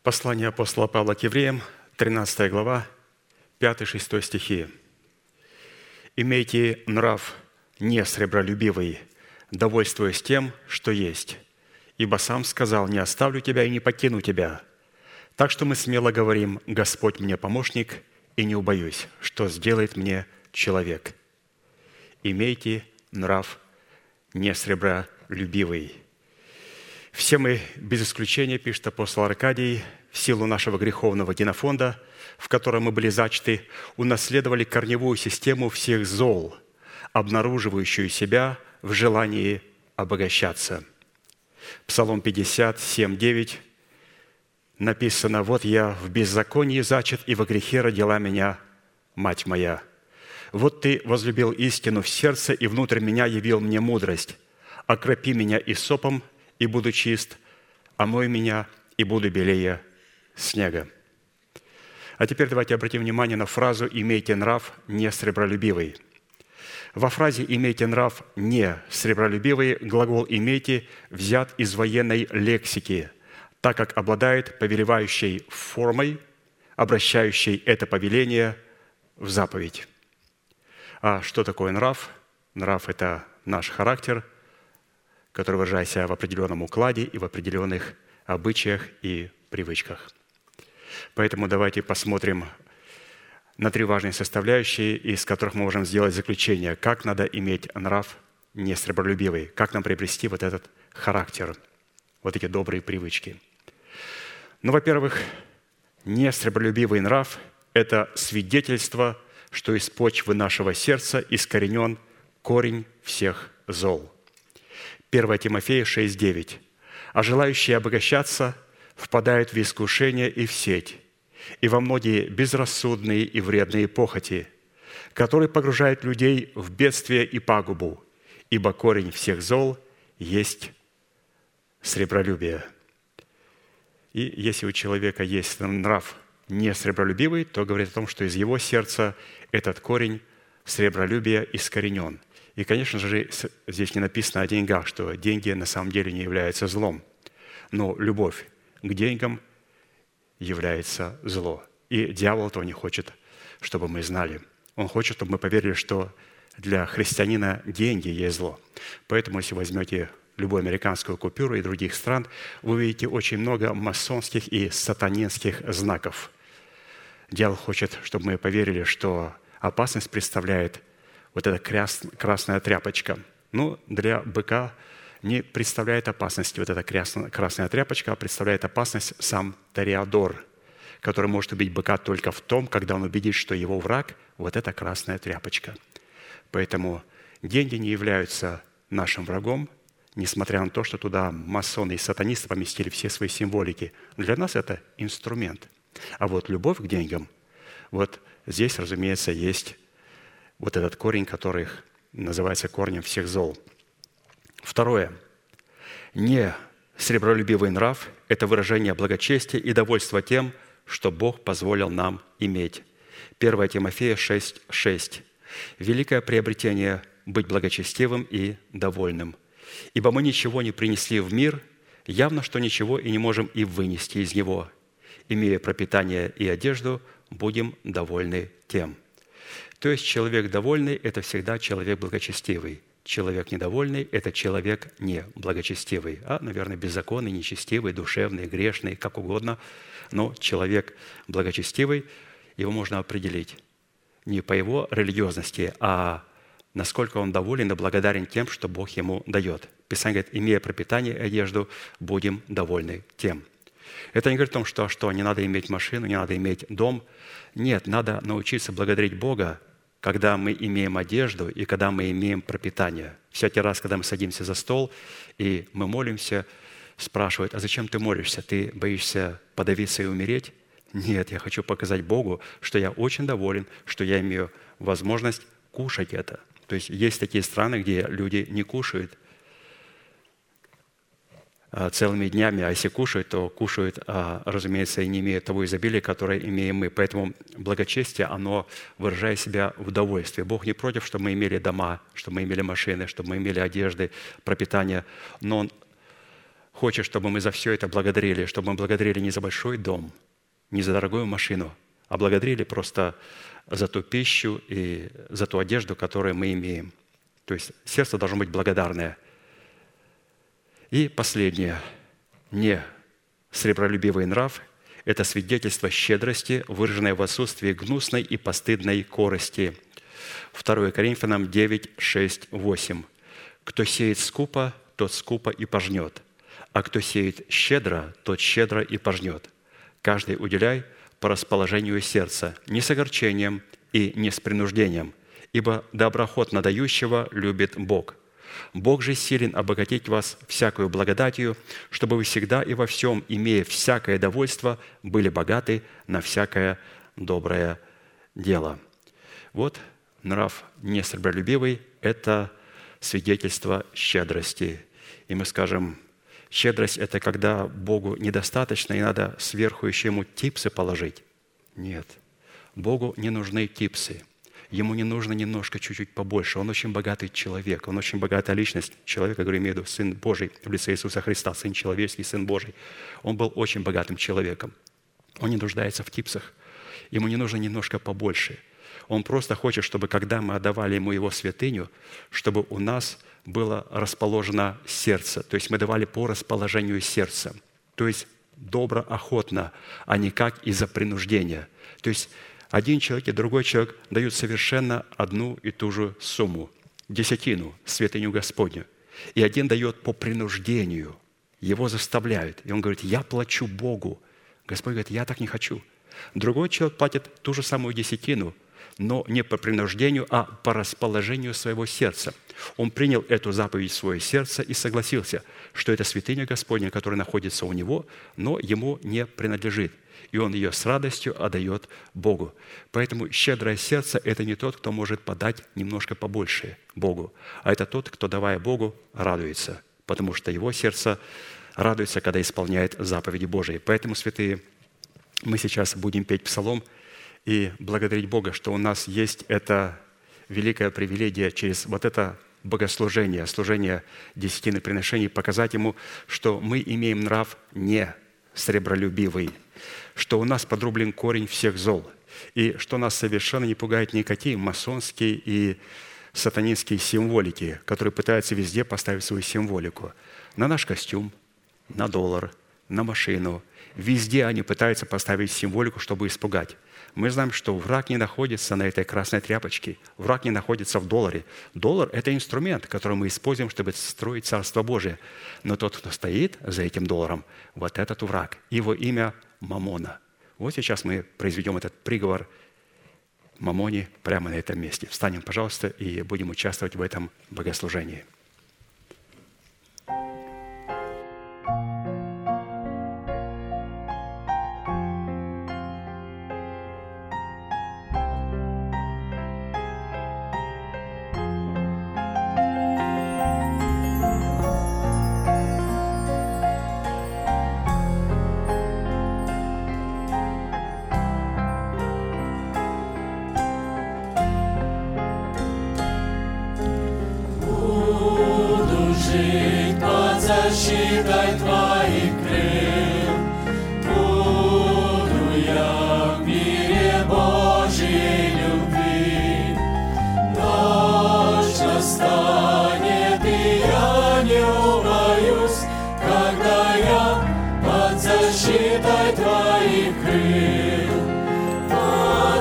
Послание апостола Павла к евреям, 13 глава, 5-6 стихи. «Имейте нрав не сребролюбивый, довольствуясь тем, что есть. Ибо сам сказал, не оставлю тебя и не покину тебя. Так что мы смело говорим, Господь мне помощник, и не убоюсь, что сделает мне человек. Имейте нрав не сребролюбивый». Все мы, без исключения, пишет апостол Аркадий, в силу нашего греховного генофонда, в котором мы были зачаты, унаследовали корневую систему всех зол, обнаруживающую себя в желании обогащаться. Псалом 57:9 написано: «Вот я в беззаконии зачат, и во грехе родила меня мать моя. Вот ты возлюбил истину в сердце, и внутрь меня явил мне мудрость. Окропи меня исопом, и буду чист, омой меня, и буду белее снега». А теперь давайте обратим внимание на фразу «имейте нрав не сребролюбивый». Во фразе «имейте нрав не сребролюбивый» глагол «имейте» взят из военной лексики, так как обладает повелевающей формой, обращающей это повеление в заповедь. А что такое нрав? Нрав – это наш характер, который выражает себя в определенном укладе и в определенных обычаях и привычках. Поэтому давайте посмотрим на три важные составляющие, из которых мы можем сделать заключение, как надо иметь нрав не сребролюбивый, как нам приобрести вот этот характер, вот эти добрые привычки. Ну, во-первых, не сребролюбивый нрав – это свидетельство, что из почвы нашего сердца искоренен корень всех зол. 1 Тимофея 6:9. «А желающие обогащаться впадают в искушение и в сеть, и во многие безрассудные и вредные похоти, которые погружают людей в бедствие и пагубу, ибо корень всех зол есть сребролюбие». И если у человека есть нрав не сребролюбивый, то говорит о том, что из его сердца этот корень сребролюбия искоренен. И, конечно же, здесь не написано о деньгах, что деньги на самом деле не являются злом. Но любовь к деньгам является зло. И дьявол этого не хочет, чтобы мы знали. Он хочет, чтобы мы поверили, что для христианина деньги есть зло. Поэтому, если возьмете любую американскую купюру и других стран, вы увидите очень много масонских и сатанинских знаков. Дьявол хочет, чтобы мы поверили, что опасность представляет вот эта красная тряпочка. Ну, для быка не представляет опасности вот эта красная тряпочка, а представляет опасность сам Тореадор, который может убить быка только в том, когда он убедит, что его враг – вот эта красная тряпочка. Поэтому деньги не являются нашим врагом, несмотря на то, что туда масоны и сатанисты поместили все свои символики. Для нас это инструмент. А вот любовь к деньгам, вот здесь, разумеется, есть вот этот корень, который называется корнем всех зол. Второе. Не сребролюбивый нрав – это выражение благочестия и довольства тем, что Бог позволил нам иметь. 1 Тимофея 6:6. «Великое приобретение – быть благочестивым и довольным. Ибо мы ничего не принесли в мир, явно, что ничего и не можем и вынести из него. Имея пропитание и одежду, будем довольны тем». То есть человек довольный – это всегда человек благочестивый. Человек недовольный – это человек неблагочестивый, а, наверное, беззаконный, нечестивый, душевный, грешный, как угодно. Но человек благочестивый, его можно определить не по его религиозности, а насколько он доволен и благодарен тем, что Бог ему дает. Писание говорит: «Имея пропитание и одежду, будем довольны тем». Это не говорит о том, что не надо иметь машину, не надо иметь дом. Нет, надо научиться благодарить Бога, когда мы имеем одежду и когда мы имеем пропитание. Всякий раз, когда мы садимся за стол и мы молимся, спрашивают: «А зачем ты молишься? Ты боишься подавиться и умереть?» Нет, я хочу показать Богу, что я очень доволен, что я имею возможность кушать это. То есть есть такие страны, где люди не кушают целыми днями, а если кушают, то кушают, разумеется, и не имеют того изобилия, которое имеем мы. Поэтому благочестие, оно выражает себя в удовольствии. Бог не против, чтобы мы имели дома, чтобы мы имели машины, чтобы мы имели одежды, пропитание, но Он хочет, чтобы мы за все это благодарили, чтобы мы благодарили не за большой дом, не за дорогую машину, а благодарили просто за ту пищу и за ту одежду, которую мы имеем. То есть сердце должно быть благодарное. И последнее. Не сребролюбивый нрав – это свидетельство щедрости, выраженное в отсутствии гнусной и постыдной корысти. 2 Коринфянам 9, 6, 8. «Кто сеет скупо, тот скупо и пожнет, а кто сеет щедро, тот щедро и пожнет. Каждый уделяй по расположению сердца, не с огорчением и не с принуждением, ибо доброохотно дающего любит Бог. Бог же силен обогатить вас всякою благодатью, чтобы вы всегда и во всем, имея всякое довольство, были богаты на всякое доброе дело». Вот нрав несребролюбивый – это свидетельство щедрости. И мы скажем, щедрость – это когда Богу недостаточно, и надо сверху еще Ему типсы положить. Нет, Богу не нужны типсы. Ему не нужно немножко, чуть-чуть побольше. Он очень богатый человек, он очень богатая личность человека, говорю, имею в виду Сын Божий в лице Иисуса Христа, Сын человеческий, Сын Божий. Он был очень богатым человеком. Он не нуждается в типсах. Ему не нужно немножко побольше. Он просто хочет, чтобы, когда мы отдавали Ему Его святыню, чтобы у нас было расположено сердце. То есть мы давали по расположению сердца. То есть добро, охотно, а не как из-за принуждения. То есть один человек и другой человек дают совершенно одну и ту же сумму, десятину, святыню Господню. И один дает по принуждению, его заставляют. И он говорит, я плачу Богу. Господь говорит, я так не хочу. Другой человек платит ту же самую десятину, но не по принуждению, а по расположению своего сердца. Он принял эту заповедь в свое сердце и согласился, что это святыня Господня, которая находится у него, но ему не принадлежит. И он ее с радостью отдает Богу. Поэтому щедрое сердце – это не тот, кто может подать немножко побольше Богу, а это тот, кто, давая Богу, радуется, потому что его сердце радуется, когда исполняет заповеди Божии. Поэтому, святые, мы сейчас будем петь псалом и благодарить Бога, что у нас есть это великое привилегие через вот это богослужение, служение десятины приношений, показать Ему, что мы имеем нрав не сребролюбивый, что у нас подрублен корень всех зол, и что нас совершенно не пугает никакие масонские и сатанинские символики, которые пытаются везде поставить свою символику. На наш костюм, на доллар, на машину. Везде они пытаются поставить символику, чтобы испугать. Мы знаем, что враг не находится на этой красной тряпочке, враг не находится в долларе. Доллар – это инструмент, который мы используем, чтобы строить Царство Божие. Но тот, кто стоит за этим долларом, вот этот враг. Его имя – Мамона. Вот сейчас мы произведем этот приговор Мамоне прямо на этом месте. Встанем, пожалуйста, и будем участвовать в этом богослужении. Защитой Твоих крыл буду я в мире Божьей любви. Ночь настанет, и я не убоюсь, когда я под защитой Твоих крыл. Под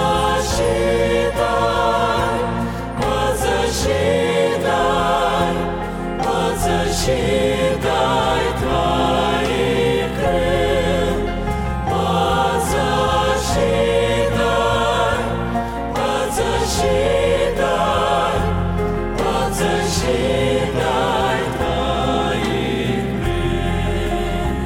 защитой, под защитой, под защитой Твоих крыл, под защитой, под защитой, под защитой Твоих крыл.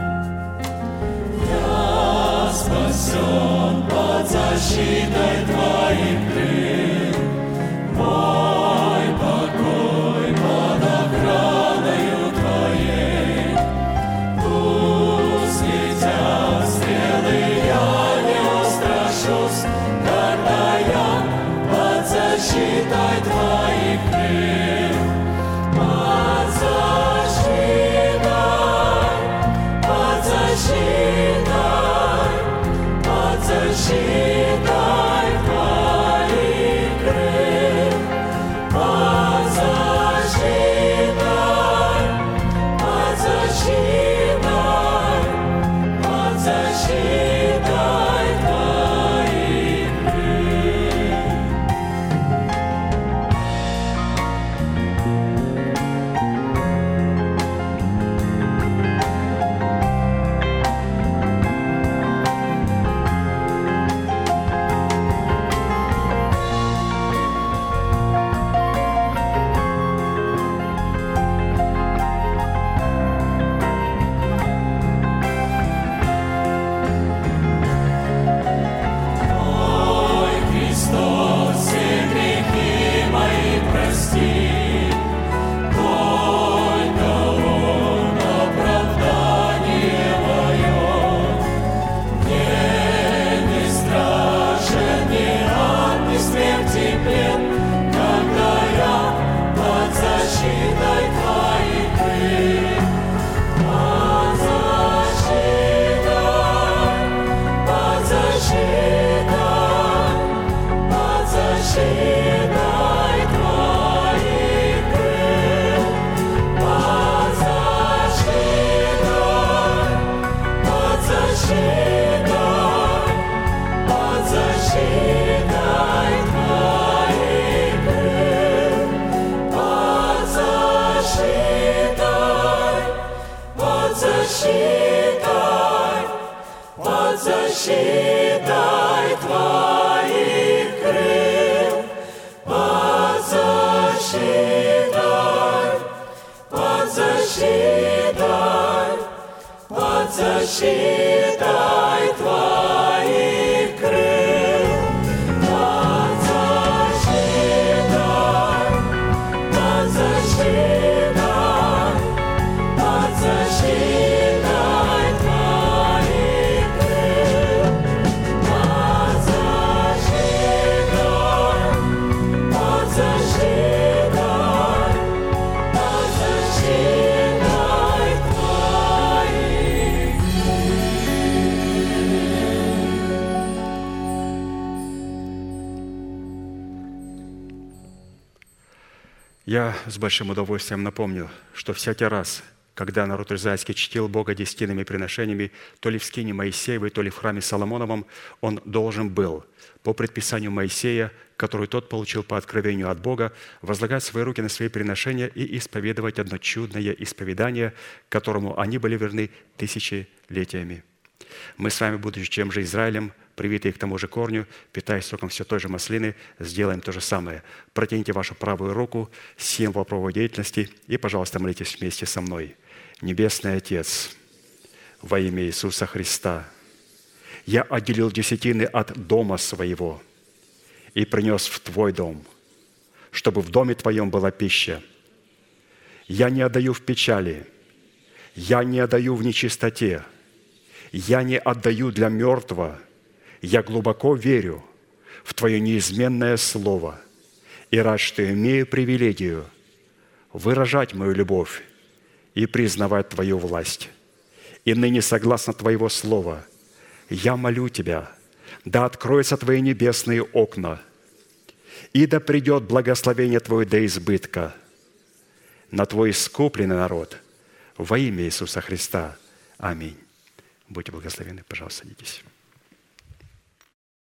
Я спасен под защитой Твоих крыл, мой покой под охраною Твоей. Пусть летят стрелы, я не устрашусь, когда я под защитой Твоих крыл. Под защитой, Я с большим удовольствием напомню, что всякий раз, когда народ израильский чтил Бога десятинными приношениями, то ли в скине Моисеевой, то ли в храме Соломоновом, он должен был, по предписанию Моисея, которую тот получил по откровению от Бога, возлагать свои руки на свои приношения и исповедовать одно чудное исповедание, которому они были верны тысячелетиями. Мы с вами, будучи тем же Израилем, привитые к тому же корню, питаясь соком все той же маслины, сделаем то же самое. Протяните вашу правую руку, символ правовой деятельности, и, пожалуйста, молитесь вместе со мной. Небесный Отец, во имя Иисуса Христа, я отделил десятины от дома своего и принес в Твой дом, чтобы в доме Твоем была пища. Я не отдаю в печали, я не отдаю в нечистоте, я не отдаю для мертвого. Я глубоко верю в Твое неизменное Слово и рад, что имею привилегию выражать мою любовь и признавать Твою власть. И ныне, согласно Твоего Слова, я молю Тебя, да откроются Твои небесные окна, и да придет благословение Твое до избытка на Твой искупленный народ во имя Иисуса Христа. Аминь. Будьте благословенны, пожалуйста, садитесь.